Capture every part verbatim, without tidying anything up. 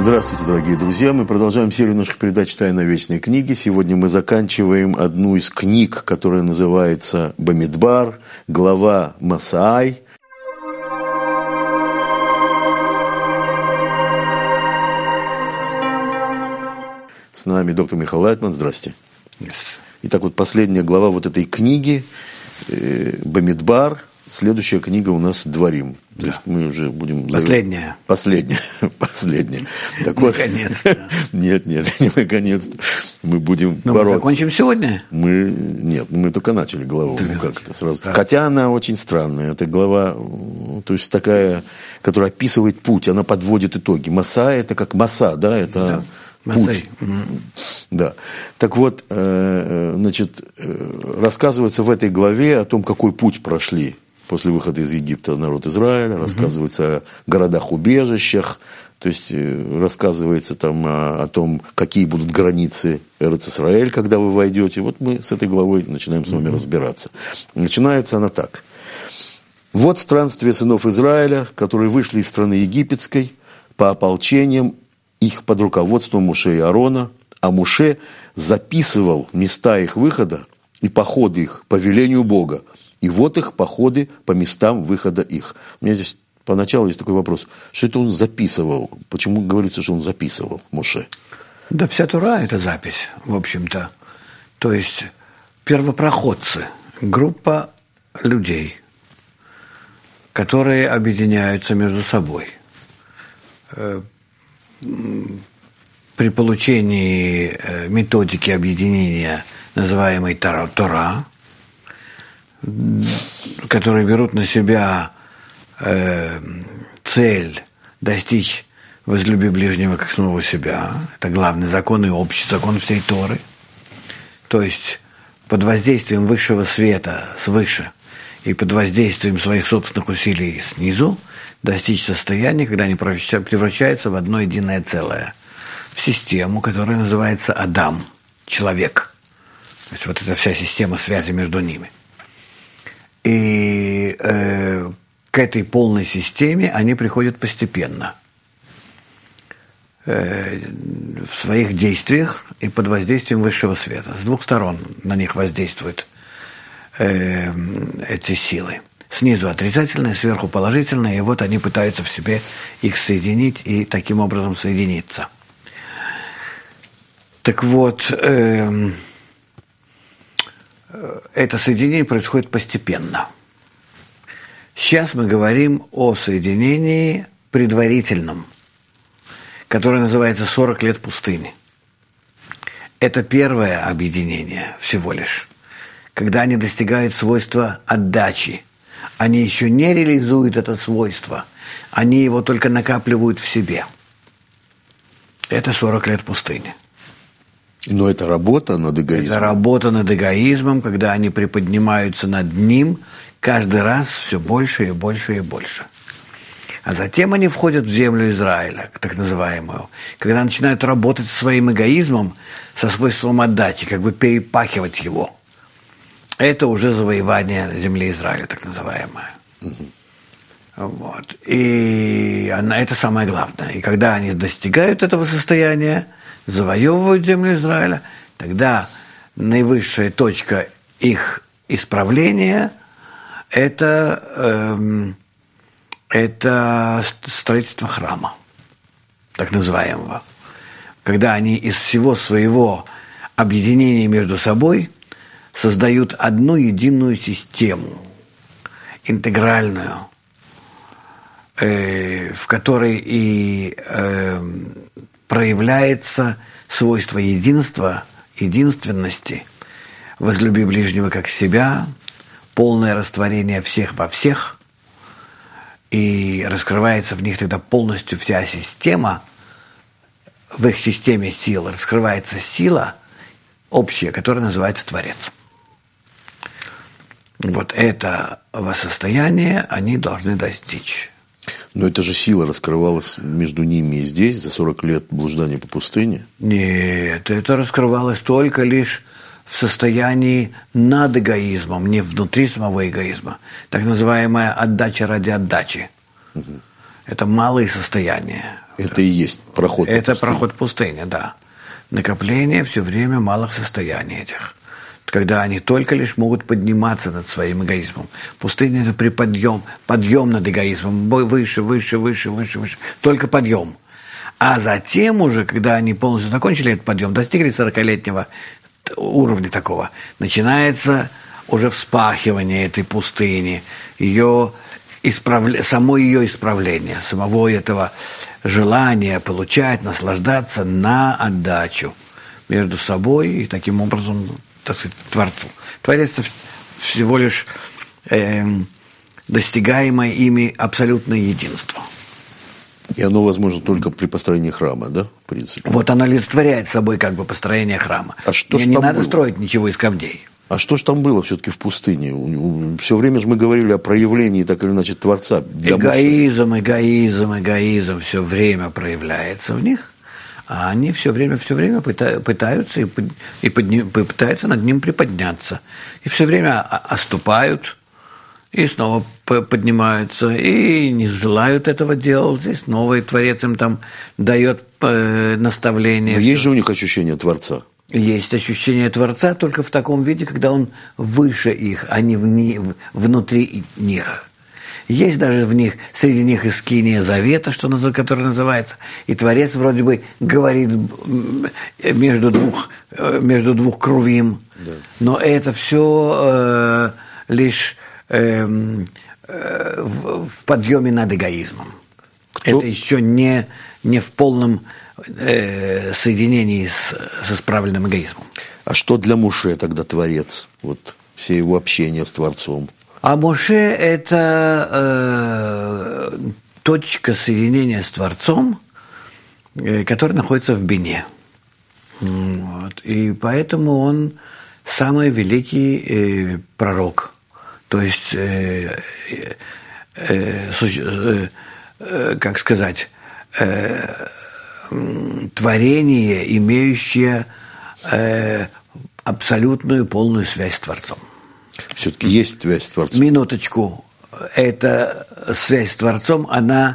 Здравствуйте, дорогие друзья. Мы продолжаем серию наших передач «Тайна вечной книги». Сегодня мы заканчиваем одну из книг, которая называется «Бамидбар», глава Масаай. С нами доктор Михаил Лайтман. Здрасте. Yes. Итак, вот последняя глава вот этой книги э, «Бамидбар». Следующая книга у нас «Дворим». То да. есть мы уже будем... Последняя. Последняя. Последняя. Так вот, наконец-то. Нет, нет, не наконец-то. Мы будем Но бороться. Мы закончим сегодня? Мы... Нет, мы только начали главу. Да. Ну, как-то сразу. Да. Хотя она очень странная. Это глава, то есть такая, которая описывает путь. Она подводит итоги. Маса – это как маса, да? Это... Да. Путь. Mm-hmm. Да. Так вот, значит, рассказывается в этой главе о том, какой путь прошли после выхода из Египта народ Израиля, рассказывается mm-hmm. о городах-убежищах, то есть рассказывается там о, о том, какие будут границы Эрец-Исраэль, когда вы войдете. Вот мы с этой главой начинаем с вами mm-hmm. разбираться. Начинается она так. Вот странствие сынов Израиля, которые вышли из страны египетской по ополчениям их под руководством Моше и Аарона, а Моше записывал места их выхода и походы их по велению Бога. И вот их походы по местам выхода их. У меня здесь поначалу есть такой вопрос. Что это он записывал? Почему говорится, что он записывал, Моше? Да вся Тора – это запись, в общем-то. То есть первопроходцы, группа людей, которые объединяются между собой. При получении методики объединения, называемой Тора, которые берут на себя э, цель достичь возлюби ближнего как самого себя. Это главный закон и общий закон всей Торы. То есть под воздействием высшего света свыше и под воздействием своих собственных усилий снизу достичь состояния, когда они превращаются в одно единое целое, в систему, которая называется Адам, человек. То есть вот эта вся система связи между ними. И э, к этой полной системе они приходят постепенно э, в своих действиях и под воздействием высшего света. С двух сторон на них воздействуют э, эти силы. Снизу отрицательные, сверху положительные, и вот они пытаются в себе их соединить и таким образом соединиться. Так вот, э, это соединение происходит постепенно. Сейчас мы говорим о соединении предварительном, которое называется сорок лет пустыни. Это первое объединение всего лишь, когда они достигают свойства отдачи. Они еще не реализуют это свойство, они его только накапливают в себе. Это сорок лет пустыни. Но это работа над эгоизмом. Это работа над эгоизмом, когда они приподнимаются над ним каждый раз все больше и больше и больше. А затем они входят в землю Израиля, так называемую, когда начинают работать со своим эгоизмом, со свойством отдачи, как бы перепахивать его. Это уже завоевание земли Израиля, так называемое. Угу. Вот. И она, это самое главное. И когда они достигают этого состояния, завоевывают землю Израиля, тогда наивысшая точка их исправления – это, эм, это строительство храма, так называемого. Когда они из всего своего объединения между собой создают одну единую систему, интегральную, э, в которой и э, проявляется свойство единства, единственности, возлюби ближнего как себя, полное растворение всех во всех, и раскрывается в них тогда полностью вся система, в их системе сил раскрывается сила общая, которая называется Творец. Вот этого состояния они должны достичь. Но эта же сила раскрывалась между ними и здесь за сорок лет блуждания по пустыне? Нет, это раскрывалось только лишь в состоянии над эгоизмом, не внутри самого эгоизма. Так называемая отдача ради отдачи. Угу. Это малые состояния. Это и есть проход по Это пустыне. проход пустыни, да. Накопление все время малых состояний этих. Когда они только лишь могут подниматься над своим эгоизмом. Пустыня – это приподъем, подъем над эгоизмом. Выше, выше, выше, выше, выше. Только подъем. А затем уже, когда они полностью закончили этот подъем, достигли сорокалетнего уровня такого, начинается уже вспахивание этой пустыни, ее исправля... само ее исправление, самого этого желания получать, наслаждаться на отдачу между собой и таким образом, так сказать, Творцу. Творец – это всего лишь э, достигаемое ими абсолютное единство. И оно возможно только при построении храма, да, в принципе? Вот оно олицетворяет собой как бы построение храма. А что ж не там надо было? строить ничего из камней. А что же там было все-таки в пустыне? Все время же мы говорили о проявлении, так или иначе, Творца. Для Эгоизм, Моше. эгоизм, эгоизм все время проявляется в них, а они все время, все время пытаются и, и подни, пытаются над ним приподняться. И все время оступают, и снова поднимаются, и не желают этого делать, и снова и Творец им там дает э, наставление. Но есть же у них ощущение Творца? Есть ощущение Творца только в таком виде, когда он выше их, а не вни, внутри них. Есть даже в них, среди них и скиния завета, что, которое называется, и Творец вроде бы говорит между двух, между двух крувим, да. Но это все э, лишь э, э, в, в подъеме над эгоизмом. Кто? Это еще не, не в полном э, соединении с, с исправленным эгоизмом. А что для Моше тогда Творец? Вот все его общения с Творцом. А Моше – это э, точка соединения с Творцом, э, которая находится в Бине. Вот. И поэтому он самый великий э, пророк. То есть, э, э, э, э, как сказать, э, творение, имеющее э, абсолютную полную связь с Творцом. Все-таки есть связь с Творцом. Минуточку. Эта связь с Творцом, она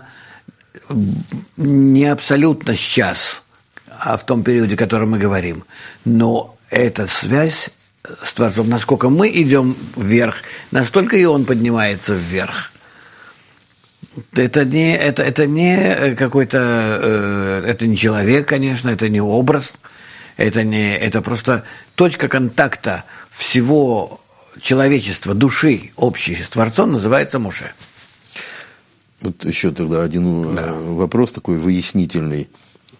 не абсолютно сейчас, а в том периоде, о котором мы говорим. Но эта связь с Творцом, насколько мы идем вверх, настолько и он поднимается вверх. Это не, это, это не какой-то, это не человек, конечно, это не образ, это, не, это просто точка контакта всего человечества, души общей с Творцом называется Моше. Вот еще тогда один да. вопрос такой выяснительный.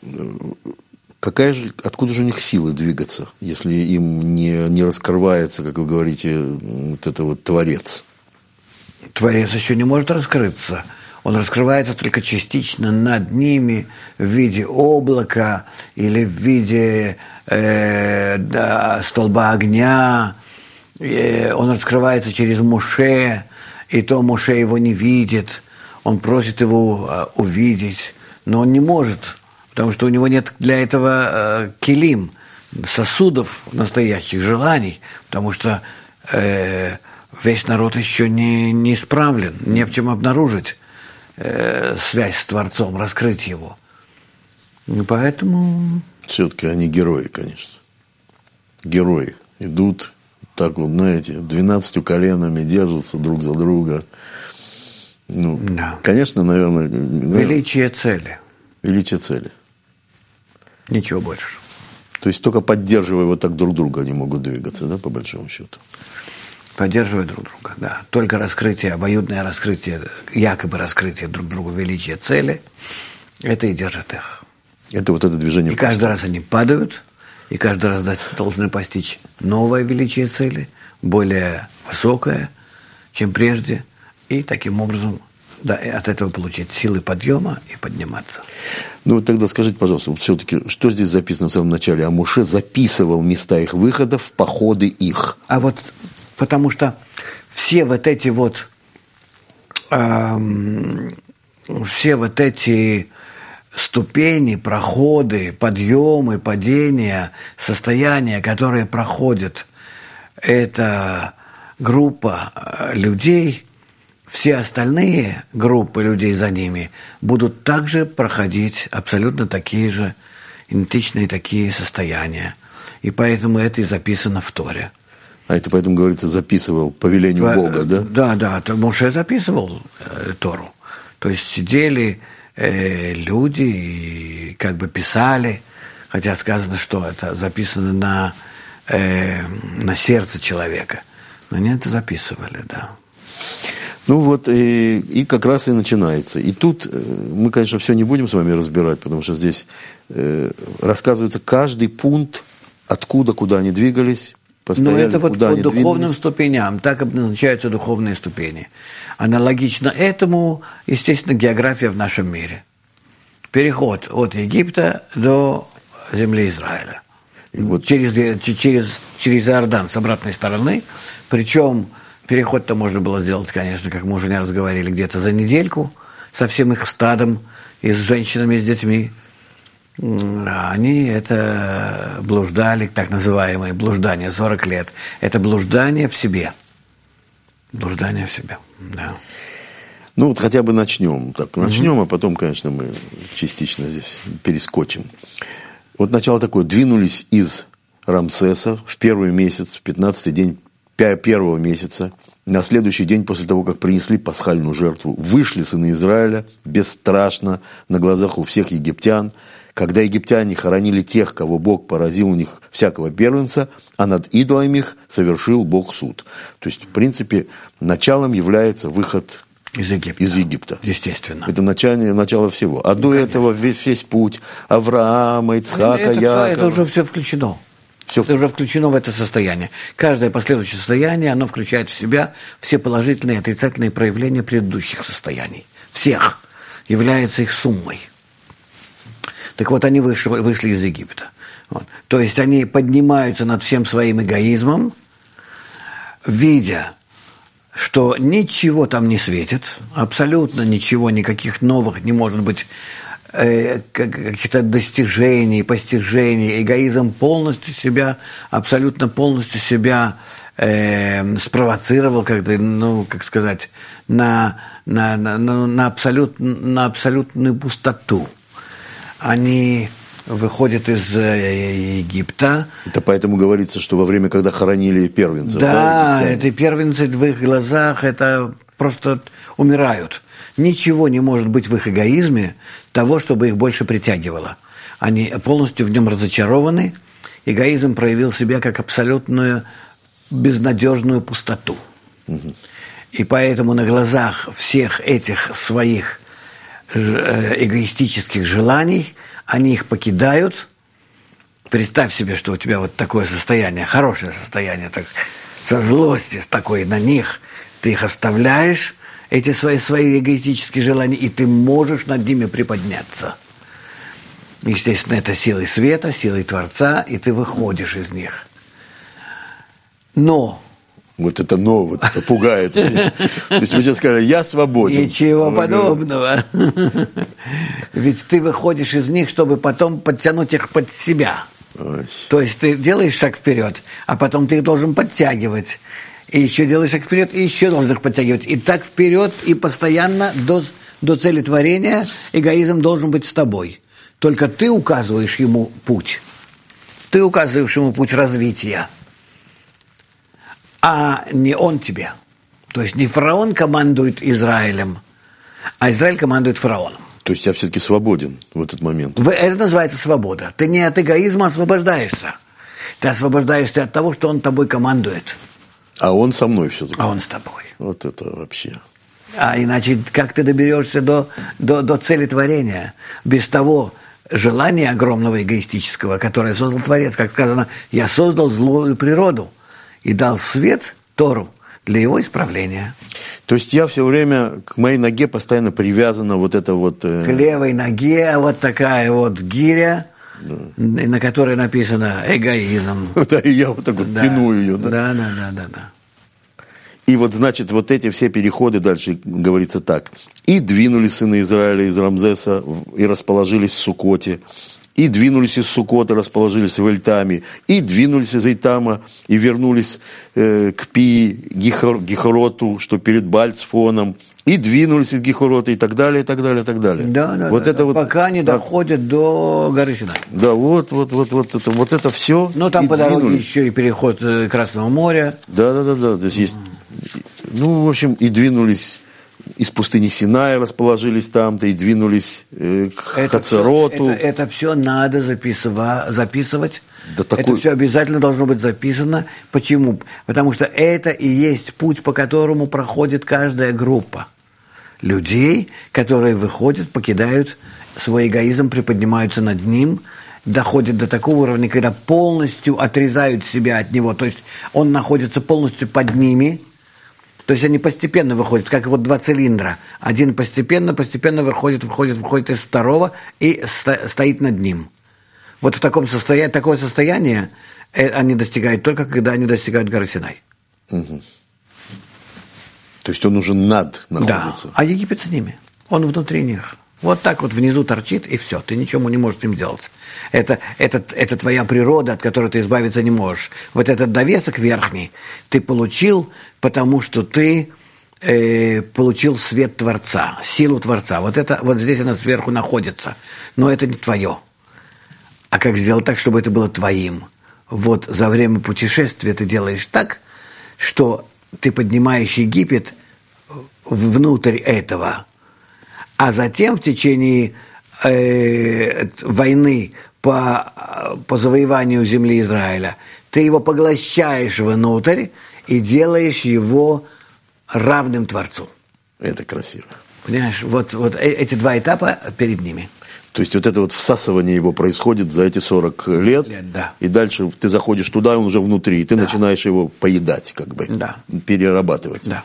Какая же, откуда же у них силы двигаться, если им не, не раскрывается, как вы говорите, вот это вот Творец? Творец еще не может раскрыться. Он раскрывается только частично над ними в виде облака или в виде э, да, столба огня. И он раскрывается через Моше, и то Моше его не видит. Он просит его э, увидеть, но он не может, потому что у него нет для этого э, килим, сосудов настоящих, желаний, потому что э, весь народ еще не, не исправлен, не в чем обнаружить э, связь с Творцом, раскрыть его. И поэтому... Все-таки они герои, конечно. Герои идут, так вот, знаете, двенадцатью коленами держатся друг за друга. Ну, да. Конечно, наверное... Величие цели. Величие цели. Ничего больше. То есть только поддерживая вот так друг друга они могут двигаться, да, по большому счету? Поддерживая друг друга, да. Только раскрытие, обоюдное раскрытие, якобы раскрытие друг другу величия цели, это и держит их. Это вот это движение. И каждый раз они падают, и каждый раз должны постичь новое величие цели, более высокое, чем прежде, и таким образом да, от этого получить силы подъема и подниматься. Ну, вот тогда скажите, пожалуйста, вот все-таки, что здесь записано в самом начале? А Моше записывал места их выходов в походы их. А вот потому что все вот эти вот эм, все вот эти ступени, проходы, подъемы, падения, состояния, которые проходит эта группа людей, все остальные группы людей за ними будут также проходить абсолютно такие же, идентичные такие состояния. И поэтому это и записано в Торе. А это поэтому, говорится, записывал по велению Во, Бога, да? Да, да, Моше записывал э, Тору. То есть сидели э, люди и как бы писали, хотя сказано, что это записано на, э, на сердце человека. Но они это записывали, да. Ну вот, и, и как раз и начинается. И тут мы, конечно, все не будем с вами разбирать, потому что здесь э, рассказывается каждый пункт, откуда, куда они двигались, постояли, но это вот куда по они духовным двинулись. ступеням, так обозначаются духовные ступени. Аналогично этому, естественно, география в нашем мире. Переход от Египта до земли Израиля. Вот. Через, через, через Иордан с обратной стороны. Причем переход-то можно было сделать, конечно, как мы уже не раз говорили, где-то за недельку со всем их стадом и с женщинами, и с детьми. Они это блуждали, так называемое блуждание, сорок лет. Это блуждание в себе. Блуждание в себе, да. Ну вот хотя бы начнем. Так, начнем, mm-hmm. а потом, конечно, мы частично здесь перескочим. Вот начало такое. Двинулись из Рамсеса в первый месяц, в пятнадцатый день первого месяца. На следующий день, после того, как принесли пасхальную жертву, вышли сыны Израиля бесстрашно на глазах у всех египтян. Когда египтяне хоронили тех, кого Бог поразил у них всякого первенца, а над идолами их совершил Бог суд. То есть, в принципе, началом является выход из Египта. Из Египта. Естественно. Это начало, начало всего. А ну, до конечно. этого весь, весь путь Авраама, Ицхака, это Якова. Все, это уже все включено. Все. Это уже включено в это состояние. Каждое последующее состояние, оно включает в себя все положительные и отрицательные проявления предыдущих состояний. Всех. Является их суммой. Так вот, они вышли, вышли из Египта. Вот. То есть, они поднимаются над всем своим эгоизмом, видя, что ничего там не светит, абсолютно ничего, никаких новых не может быть, э, каких-то достижений, постижений. Эгоизм полностью себя, абсолютно полностью себя э, спровоцировал, как-то, ну, как сказать, на, на, на, на, абсолют, на абсолютную пустоту. Они выходят из Египта. Это поэтому говорится, что во время, когда хоронили первенцев. Да, да эти первенцы в их глазах это просто умирают. Ничего не может быть в их эгоизме того, чтобы их больше притягивало. Они полностью в нем разочарованы. Эгоизм проявил себя как абсолютную безнадежную пустоту. Угу. И поэтому на глазах всех этих своих эгоистических желаний, они их покидают. Представь себе, что у тебя вот такое состояние, хорошее состояние, так, со злости, с такой на них, ты их оставляешь, эти свои, свои эгоистические желания, и ты можешь над ними приподняться. Естественно, это силой света, силой Творца, и ты выходишь из них. Но вот это «но», вот это пугает меня. То есть вы сейчас сказали, я свободен. Ничего подобного. Ведь ты выходишь из них, чтобы потом подтянуть их под себя. Ой. То есть ты делаешь шаг вперед, а потом ты их должен подтягивать. И еще делаешь шаг вперед, и еще должен их подтягивать. И так вперед, и постоянно до, до цели творения эгоизм должен быть с тобой. Только ты указываешь ему путь. Ты указываешь ему путь развития. А не он тебе. То есть не фараон командует Израилем, а Израиль командует фараоном. То есть я все-таки свободен в этот момент. Это называется свобода. Ты не от эгоизма освобождаешься. Ты освобождаешься от того, что он тобой командует. А он со мной все-таки. А он с тобой. Вот это вообще. А иначе как ты доберешься до, до, до цели творения? Без того желания огромного эгоистического, которое создал Творец. Как сказано, я создал злую природу и дал свет, Тору, для его исправления. То есть я все время, к моей ноге постоянно привязана вот это вот... Э... К левой ноге вот такая вот гиря, да. На которой написано эгоизм. Да, и я вот так вот да. тяну ее. Да? Да, да, да, да, да. И вот, значит, вот эти все переходы, дальше говорится так. «И двинули сыны Израиля из Рамзеса, и расположились в Сукоте, и двинулись из Сукота, расположились в Эльтаме, и двинулись из Эльтама, и вернулись э, к Пи, Гихор, Гихороту, что перед Бальцфоном, и двинулись из Гихорота, и так далее, и так далее, и так далее. Да, да, вот да, это да. Вот, пока они так, доходят до горы Синай. Да, вот, вот, вот, вот это, вот это все. Ну, там по двинулись. дороге еще и переход Красного моря. Да, да, да, да. Здесь есть. Ну, в общем, и двинулись из пустыни Синай, расположились там-то, и двинулись э, к это Хацероту. Все, это, это все надо записывать. записывать. Да такой... Это все обязательно должно быть записано. Почему? Потому что это и есть путь, по которому проходит каждая группа людей, которые выходят, покидают свой эгоизм, приподнимаются над ним, доходят до такого уровня, когда полностью отрезают себя от него. То есть он находится полностью под ними. То есть они постепенно выходят, как вот два цилиндра. Один постепенно, постепенно выходит, выходит, выходит из второго и сто, стоит над ним. Вот в таком состоянии, такое состояние они достигают только, когда они достигают горы Синай. Угу. То есть он уже над находится. Да, а Египет с ними. Он внутри них. Вот так вот внизу торчит, и все. Ты ничего не можешь с ним делать. Это, это, это твоя природа, от которой ты избавиться не можешь. Вот этот довесок верхний ты получил, потому что ты э, получил свет Творца, силу Творца. Вот, это, вот здесь она сверху находится. Но это не твое. А как сделать так, чтобы это было твоим? Вот за время путешествия ты делаешь так, что ты поднимаешь Египет внутрь этого, а затем в течение э, войны по, по завоеванию земли Израиля ты его поглощаешь внутрь и делаешь его равным Творцу. Это красиво. Понимаешь, вот, вот эти два этапа перед ними. То есть вот это вот всасывание его происходит за эти сорок лет, лет да. И дальше ты заходишь туда, он уже внутри, и ты да. начинаешь его поедать, как бы, да. перерабатывать. Да.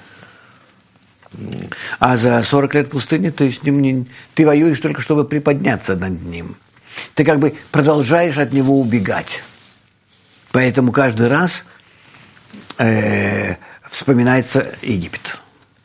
А за сорок лет пустыни ты с ним не, ты воюешь только, чтобы приподняться над ним. Ты как бы продолжаешь от него убегать. Поэтому каждый раз э, вспоминается Египет.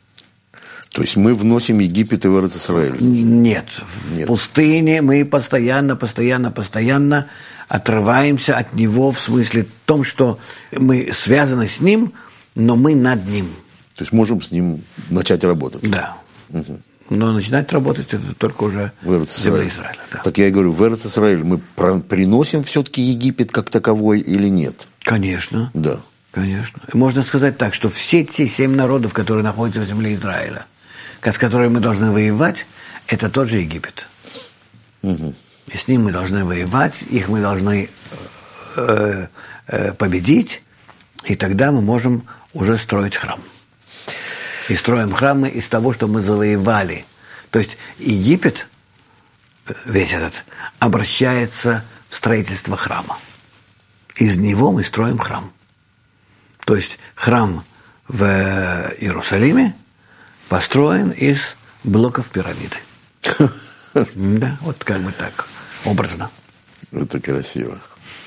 То есть мы вносим Египет и в Эрец-Исраэль? Нет, в Нет. пустыне мы постоянно, постоянно, постоянно отрываемся от него в смысле том, что мы связаны с ним, но мы над ним. То есть можем с ним начать работать? Да. Угу. Но начинать работать это только уже в земле Израиля. Да. Так я и говорю, в Эрец-Исраэль мы приносим все-таки Египет как таковой или нет? Конечно. Да. Конечно. Можно сказать так, что все те семь народов, которые находятся в земле Израиля, с которыми мы должны воевать, это тот же Египет. Угу. И с ним мы должны воевать, их мы должны э, э, победить, и тогда мы можем уже строить храм. И строим храмы из того, что мы завоевали. То есть Египет, весь этот, обращается в строительство храма. Из него мы строим храм. То есть храм в Иерусалиме построен из блоков пирамиды. Да, вот как бы так, образно. Это красиво.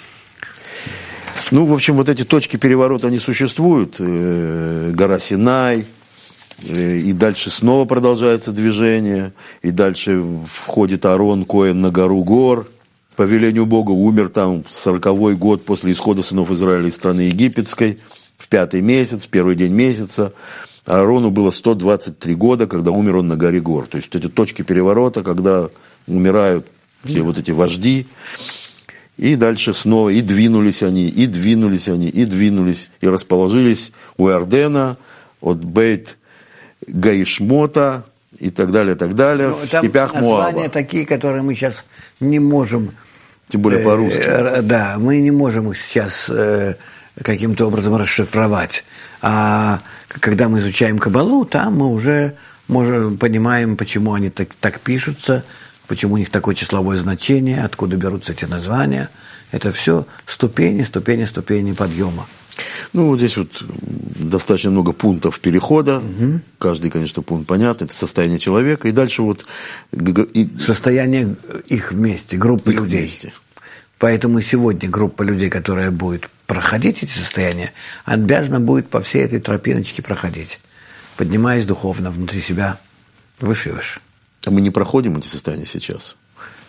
Ну, в общем, вот эти точки переворота, они существуют. Гора Синай, и дальше снова продолжается движение, и дальше входит Аарон Коэн на гору Гор. По велению Бога умер там в сороковой год после исхода сынов Израиля из страны египетской, в пятый месяц, в первый день месяца. Аарону было сто двадцать три года, когда умер он на горе Гор. То есть эти точки переворота, когда умирают все да. вот эти вожди, и дальше снова, и двинулись они, и двинулись они, и двинулись, и расположились у Иордена, от Бейт Гаишмота, и так далее, и так далее, ну, в степях Моаба. Названия такие, которые мы сейчас не можем... Тем более по-русски. Э, да, мы не можем их сейчас э, каким-то образом расшифровать. А когда мы изучаем Кабалу, там мы уже можем, понимаем, почему они так, так пишутся, почему у них такое числовое значение, откуда берутся эти названия. Это все ступени, ступени, ступени подъема. Ну, вот здесь вот достаточно много пунктов перехода. Угу. Каждый, конечно, пункт понятен. Это состояние человека. И дальше вот... Состояние их вместе, группы их людей. Вместе. Поэтому сегодня группа людей, которая будет проходить эти состояния, обязана будет по всей этой тропиночке проходить, поднимаясь духовно внутри себя выше и выше. А мы не проходим эти состояния сейчас?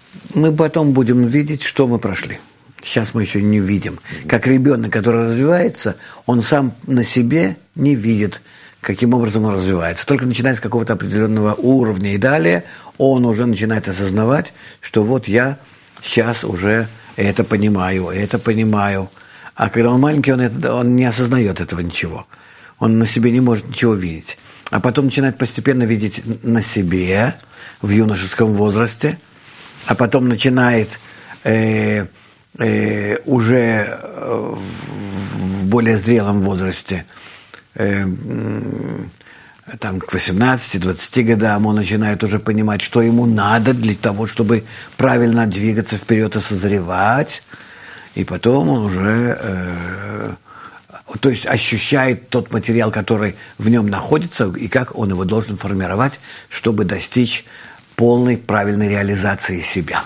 мы потом будем видеть, что мы прошли. Сейчас мы еще не видим. Как ребенок, который развивается, он сам на себе не видит, каким образом он развивается. Только начиная с какого-то определенного уровня и далее, он уже начинает осознавать, что вот я сейчас уже это понимаю, это понимаю. А когда он маленький, он, это, он не осознает этого ничего. Он на себе не может ничего видеть. А потом начинает постепенно видеть на себе в юношеском возрасте, а потом начинает э, э, уже в более зрелом возрасте, э, там, к восемнадцати-двадцати годам, он начинает уже понимать, что ему надо для того, чтобы правильно двигаться вперед и созревать. И потом он уже, э, то есть ощущает тот материал, который в нем находится, и как он его должен формировать, чтобы достичь полной правильной реализации себя.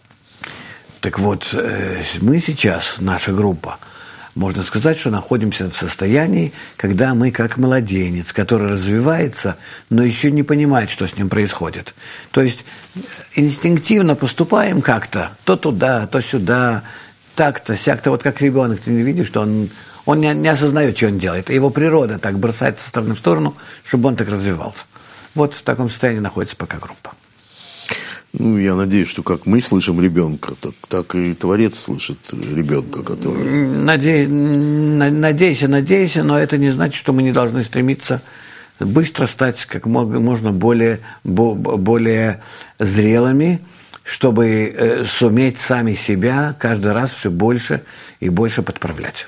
Так вот, э, мы сейчас, наша группа, можно сказать, что находимся в состоянии, когда мы как младенец, который развивается, но еще не понимает, что с ним происходит. То есть инстинктивно поступаем как-то, то туда, то сюда, так-то, сяк-то, вот как ребенок, ты не видишь, что он, он не, не осознает, что он делает. Его природа так бросает со стороны в сторону, чтобы он так развивался. Вот в таком состоянии находится пока группа. Ну, я надеюсь, что как мы слышим ребенка, так, так и Творец слышит ребенка, который... Надей, надейся, надейся, но это не значит, что мы не должны стремиться быстро стать как можно более, более зрелыми, чтобы э, суметь сами себя каждый раз все больше и больше подправлять.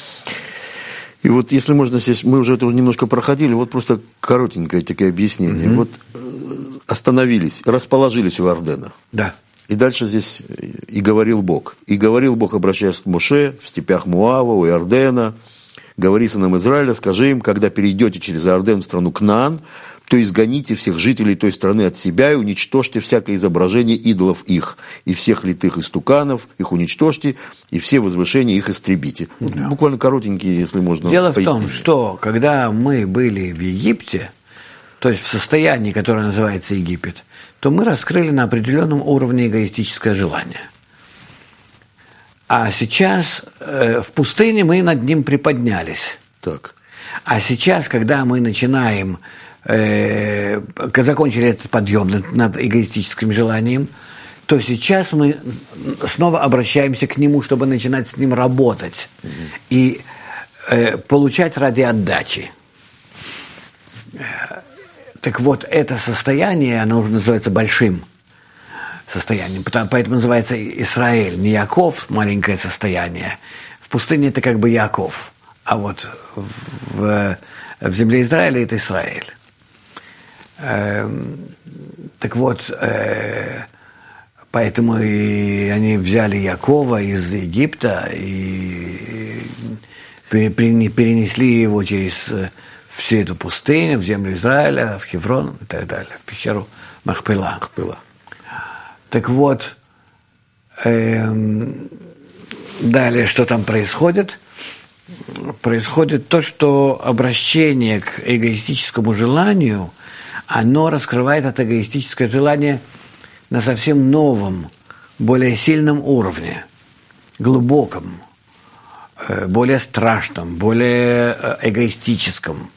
И вот, если можно, здесь мы уже это немножко проходили, вот просто коротенькое такое объяснение. Mm-hmm. Вот остановились, расположились у Иордена. Да. И дальше здесь и говорил Бог. И говорил Бог, обращаясь к Моше в степях Муава, у Иордена. Говори сынам Израиля, скажи им, когда перейдете через Иорден в страну Кнаан, то изгоните всех жителей той страны от себя и уничтожьте всякое изображение идолов их, и всех литых истуканов их уничтожьте, и все возвышения их истребите. Да. Буквально коротенькие, если можно. Дело пояснить. В том, что когда мы были в Египте, то есть в состоянии, которое называется Египет, то мы раскрыли на определенном уровне эгоистическое желание. А сейчас э, в пустыне мы над ним приподнялись. Так. А сейчас, когда мы начинаем, э, закончили этот подъем над, над эгоистическим желанием, то сейчас мы снова обращаемся к нему, чтобы начинать с ним работать mm-hmm. и э, получать ради отдачи. Так вот, это состояние, оно уже называется большим состоянием, поэтому называется Исраэль, не Яков, маленькое состояние. В пустыне это как бы Яков, а вот в, в земле Израиля это Исраэль. Э, так вот, э, поэтому и они взяли Якова из Египта и перенесли его через всю эту пустыню, в землю Израиля, в Хеврон и так далее, в пещеру Махпела. Махпела. Так вот, эм, далее, что там происходит? Происходит то, что обращение к эгоистическому желанию, оно раскрывает это эгоистическое желание на совсем новом, более сильном уровне, глубоком, э, более страшном, более эгоистическом.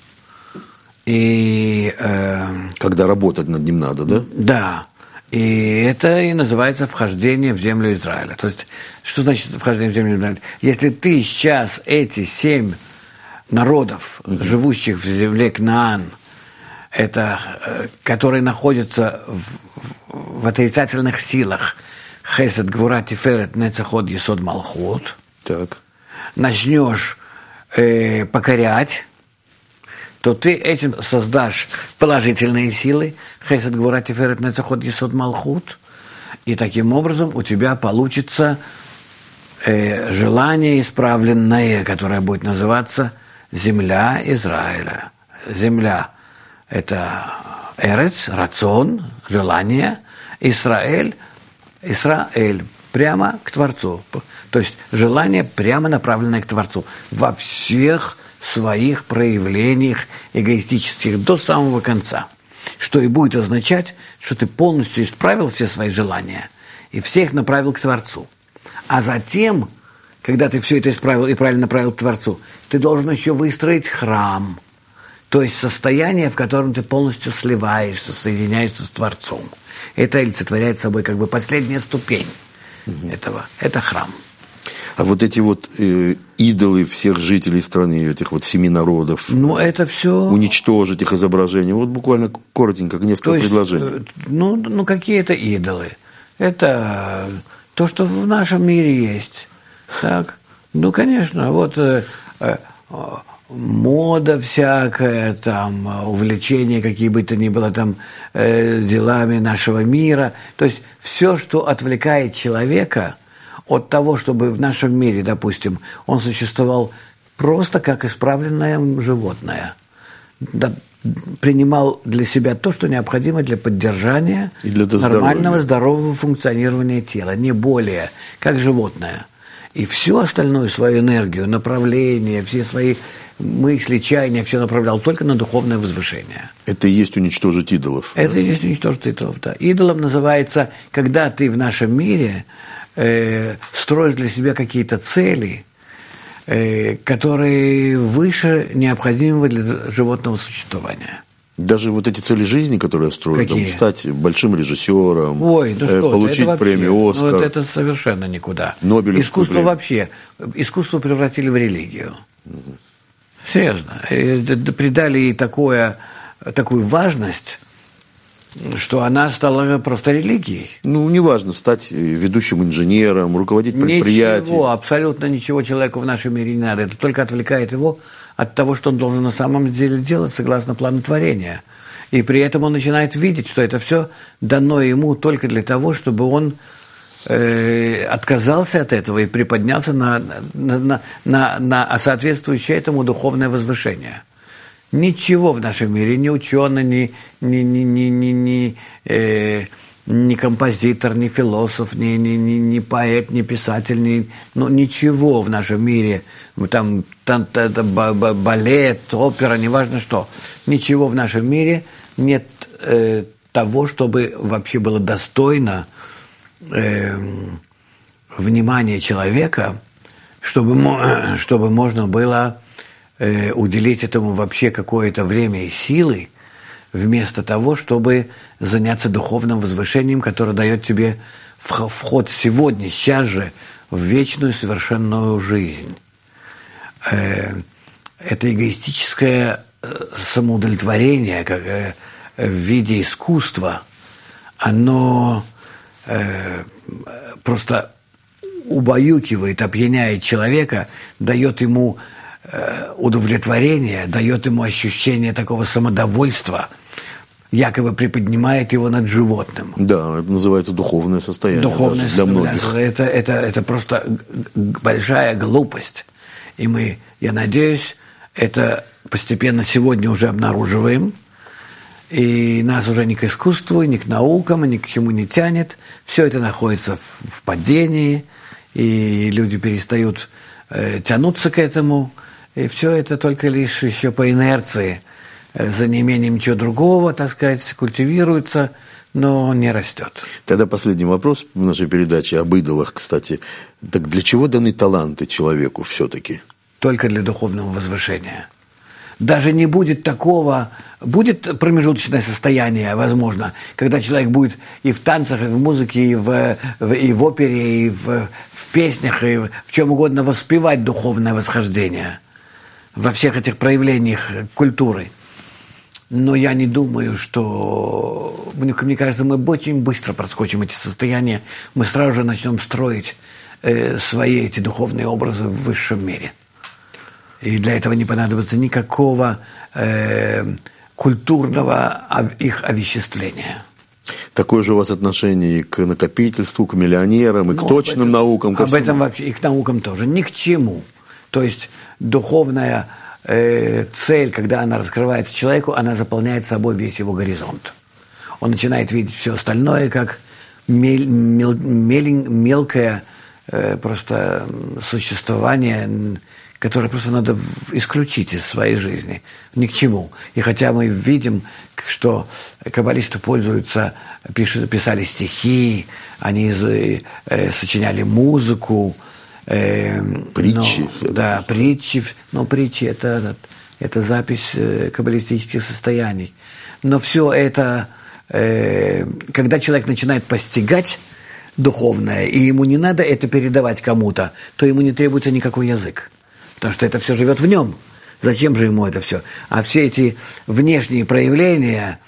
И, э, когда работать над ним надо, да? Да. И это и называется вхождение в землю Израиля. То есть, что значит вхождение в землю Израиля? Если ты сейчас эти семь народов, mm-hmm. живущих в земле Кнаан, это, которые находятся в, в отрицательных силах, Хесед, Гвура, Тиферет, Нецах, Од, Есод, Малхут, так. начнешь э, покорять, то ты этим создашь положительные силы, Хесед, Гвура, Тиферет, Нецах, Од, Есод, Малхут, и таким образом у тебя получится э, желание исправленное, которое будет называться земля Израиля. Земля – это Эрец, рацион, желание, Исраэль, Исраэль, прямо к Творцу. То есть желание прямо направленное к Творцу во всех своих проявлениях эгоистических до самого конца. Что и будет означать, что ты полностью исправил все свои желания и всех направил к Творцу. А затем, когда ты все это исправил и правильно направил к Творцу, ты должен еще выстроить храм, то есть состояние, в котором ты полностью сливаешься, соединяешься с Творцом. Это олицетворяет собой как бы последняя ступень угу. этого. Это храм. А вот эти вот э, идолы всех жителей страны, этих вот семи народов, ну, это все... уничтожить их изображения, вот буквально коротенько, несколько то есть, предложений. Ну, ну, какие это идолы? Это то, что в нашем мире есть. Так? Ну, конечно, вот э, э, мода всякая, там, увлечение, какие бы то ни было, там, э, делами нашего мира. То есть все, что отвлекает человека от того, чтобы в нашем мире, допустим, он существовал просто как исправленное животное, да, принимал для себя то, что необходимо для поддержания и для нормального, здорового функционирования тела, не более, как животное. И всю остальную свою энергию, направление, все свои мысли, чаяния, все направлял только на духовное возвышение. Это и есть уничтожить идолов. Это да? и есть уничтожить идолов, да. Идолом называется, когда ты в нашем мире э, строишь для себя какие-то цели, э, которые выше необходимого для животного существования. Даже вот эти цели жизни, которые я строю, там, стать большим режиссером, Ой, ну э, получить вообще, премию «Оскар». Ну, это совершенно никуда. Нобелевскую искусство премию. Вообще, искусство превратили в религию. Угу. Серьезно. Придали ей такое, такую важность, что она стала просто религией. Ну, неважно, стать ведущим инженером, руководить предприятием. Ничего, абсолютно ничего человеку в нашем мире не надо. Это только отвлекает его от того, что он должен на самом деле делать согласно плану творения. И при этом он начинает видеть, что это все дано ему только для того, чтобы он э, отказался от этого и приподнялся на, на, на, на, на соответствующее этому духовное возвышение. Ничего в нашем мире, ни ученый, ни, ни, ни, ни, ни, ни, э, ни композитор, ни философ, ни, ни, ни, ни поэт, ни писатель, ни, ну, ничего в нашем мире, там, там, там балет, опера, неважно что, ничего в нашем мире нет э, того, чтобы вообще было достойно э, внимания человека, чтобы, чтобы можно было э, уделить этому вообще какое-то время и силы, вместо того, чтобы заняться духовным возвышением, которое дает тебе вход сегодня, сейчас же, в вечную совершенную жизнь. Это эгоистическое самоудовлетворение как в виде искусства, оно просто убаюкивает, опьяняет человека, дает ему удовлетворение, дает ему ощущение такого самодовольства, якобы приподнимает его над животным. Да, это называется духовное состояние. Духовное состояние. Это, это, это просто большая глупость. И мы, я надеюсь, это постепенно сегодня уже обнаруживаем. И нас уже ни к искусству, ни к наукам, ни к чему не тянет. Все это находится в, в падении, и люди перестают э, тянуться к этому. И все это только лишь еще по инерции, за неимением ничего другого, так сказать, культивируется, но не растет. Тогда последний вопрос в нашей передаче об идолах, кстати. Так для чего даны таланты человеку все-таки? Только для духовного возвышения. Даже не будет такого, будет промежуточное состояние, возможно, когда человек будет и в танцах, и в музыке, и в, в, и в опере, и в, в песнях, и в чем угодно воспевать духовное восхождение во всех этих проявлениях культуры. Но я не думаю, что... Мне кажется, мы очень быстро проскочим эти состояния, мы сразу же начнем строить э, свои эти духовные образы в высшем мире. И для этого не понадобится никакого э, культурного их овеществления. Такое же у вас отношение и к накопительству, к миллионерам, и ну, к точным этом, наукам. Ко об всему. Этом вообще, и к наукам тоже. Ни к чему. То есть духовная э, цель, когда она раскрывается человеку, она заполняет собой весь его горизонт. Он начинает видеть все остальное как мель, мел, мел, мелкое э, просто существование, которые просто надо исключить из своей жизни. Ни к чему. И хотя мы видим, что каббалисты пользуются, пишут, писали стихи, они э, сочиняли музыку, э, притчи. Но, да, притчи. Но притчи это, это запись каббалистических состояний. Но все это, э, когда человек начинает постигать духовное, и ему не надо это передавать кому-то, то ему не требуется никакой язык. Потому что это все живет в нем. Зачем же ему это все? А все эти внешние проявления,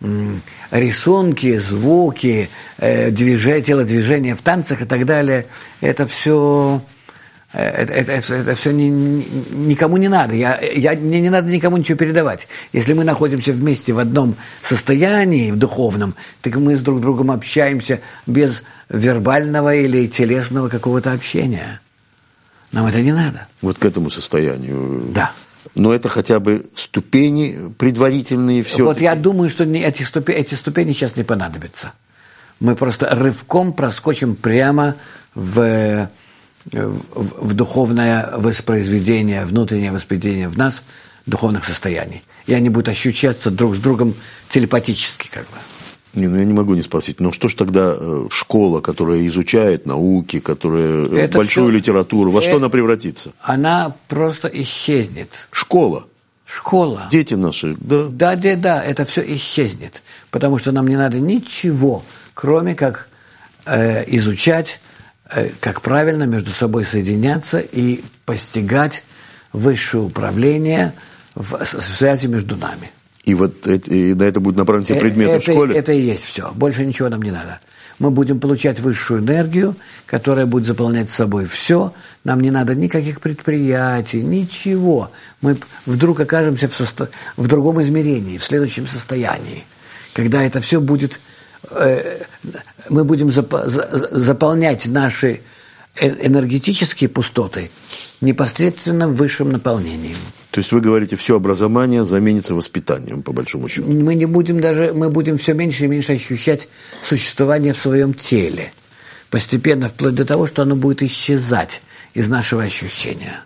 рисунки, звуки, движения, телодвижения в танцах и так далее, это все, это, это, это все ни, никому не надо. Я, я, мне не надо никому ничего передавать. Если мы находимся вместе в одном состоянии, в духовном, так мы с друг другом общаемся без вербального или телесного какого-то общения. Нам это не надо. Вот к этому состоянию. Да. Но это хотя бы ступени предварительные все. Вот я думаю, что эти ступени, эти ступени сейчас не понадобятся. Мы просто рывком проскочим прямо в, в, в духовное воспроизведение, внутреннее воспроизведение в нас духовных состояний. И они будут ощущаться друг с другом телепатически как бы. Не, ну я не могу не спросить, но что ж тогда школа, которая изучает науки, которая это большую все, литературу, во это, что она превратится? Она просто исчезнет. Школа. Школа. Дети наши, да? Да, да, да, это все исчезнет, потому что нам не надо ничего, кроме как э, изучать, э, как правильно между собой соединяться и постигать высшее управление в, в связи между нами. И вот эти, и на это будут направлены все предметы это, в школе? Это и есть все. Больше ничего нам не надо. Мы будем получать высшую энергию, которая будет заполнять собой все. Нам не надо никаких предприятий, ничего. Мы вдруг окажемся в, состо... в другом измерении, в следующем состоянии. Когда это все будет... Э, мы будем зап... заполнять наши энергетические пустоты непосредственно высшим наполнением. То есть вы говорите, все образование заменится воспитанием, по большому счету? Мы не будем даже, мы будем все меньше и меньше ощущать существование в своем теле. Постепенно, вплоть до того, что оно будет исчезать из нашего ощущения.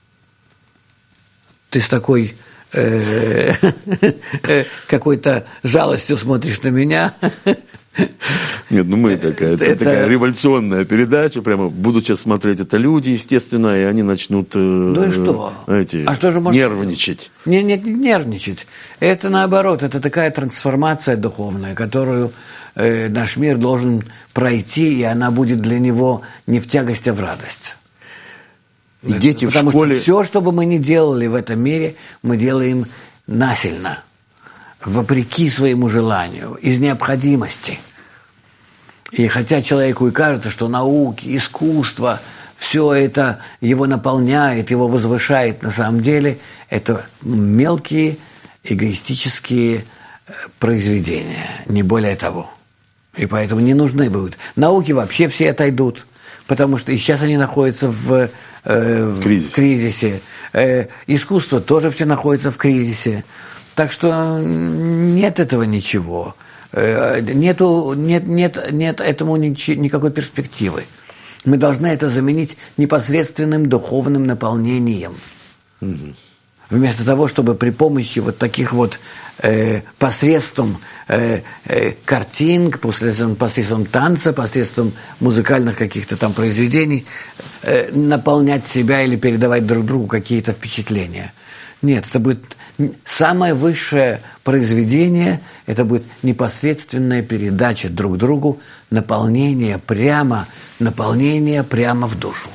Ты с такой э, какой-то жалостью смотришь на меня. Нет, ну мы такая, это, это такая революционная передача, прямо будут сейчас смотреть это люди, естественно, и они начнут ну и что? Эти, а что же может... нервничать. Не, не, не нервничать. Это наоборот, это такая трансформация духовная, которую э, наш мир должен пройти, и она будет для него не в тягость, а в радость. И дети в Потому школе... что все, что бы мы ни делали в этом мире, мы делаем насильно, вопреки своему желанию, из необходимости. И хотя человеку и кажется, что науки, искусство, все это его наполняет, его возвышает, на самом деле это мелкие эгоистические произведения, не более того. И поэтому не нужны будут. Науки вообще все отойдут, потому что и сейчас они находятся в, э, в кризисе. кризисе. Э, искусство тоже все находится в кризисе. Так что нет этого ничего. Нету, нет, нет, нет этому никакой перспективы. Мы должны это заменить непосредственным духовным наполнением. Угу. Вместо того, чтобы при помощи вот таких вот э, посредством э, э, картин, посредством, посредством танца, посредством музыкальных каких-то там произведений э, наполнять себя или передавать друг другу какие-то впечатления. Нет, это будет самое высшее произведение, это будет непосредственная передача друг другу, наполнение прямо, наполнение прямо в душу.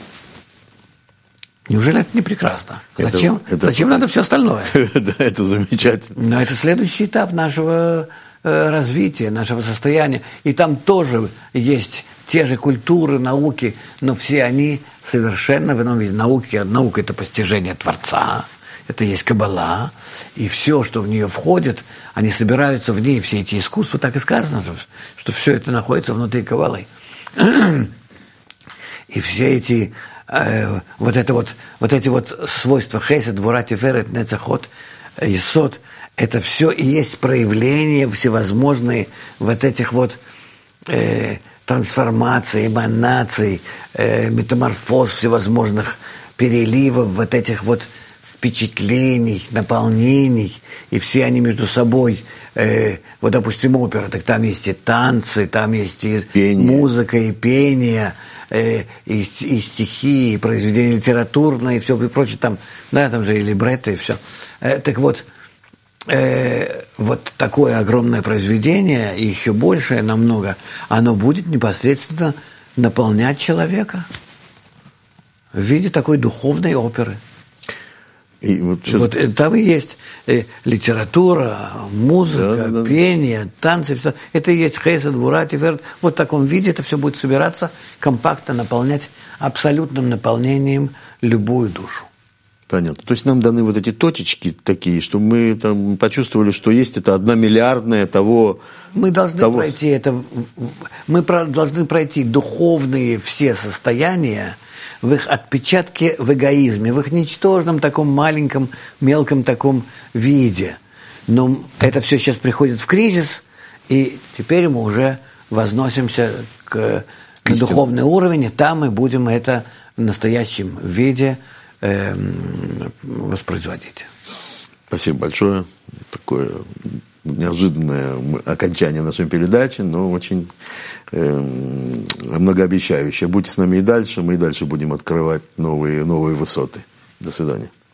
Неужели это не прекрасно? Это, зачем это, зачем это, надо все остальное? Да, это замечательно. Но это следующий этап нашего э, развития, нашего состояния. И там тоже есть те же культуры, науки, но все они совершенно в ином виде. Науки, наука – это постижение Творца. Это есть Каббала, и все, что в нее входит, они собираются в ней, все эти искусства, так и сказано, что все это находится внутри Каббалы. И все эти, э, вот, это вот, вот эти вот свойства Хесед, Гвура, Тиферет, Нецахот, Есод, это все и есть проявления всевозможные вот этих вот э, трансформаций, эманаций, э, метаморфоз всевозможных переливов, вот этих вот впечатлений, наполнений, и все они между собой, э, вот, допустим, опера, так там есть и танцы, там есть и пение. Музыка, и пение, э, и, и стихи, и произведения литературные, и все и прочее, там, да, там же и либретто, и все. Э, так вот, э, вот такое огромное произведение, и еще большее намного, оно будет непосредственно наполнять человека в виде такой духовной оперы. И вот, вот там и есть э, литература, музыка, да, да, да. пение, танцы, все. Это и есть хесед, гвура, тиферет. Вот в таком виде это все будет собираться, компактно наполнять абсолютным наполнением любую душу. Понятно. То есть нам даны вот эти точечки такие, что мы там почувствовали, что есть это одна миллиардная того. Мы должны того... пройти это. Мы должны пройти духовные все состояния в их отпечатке в эгоизме, в их ничтожном таком маленьком, мелком таком виде. Но это все сейчас приходит в кризис, и теперь мы уже возносимся к, к духовный уровень, и там мы будем это в настоящем виде э, воспроизводить. Спасибо большое. Такое неожиданное окончание нашей передачи, но очень э, многообещающее. Будьте с нами и дальше, мы и дальше будем открывать новые, новые высоты. До свидания.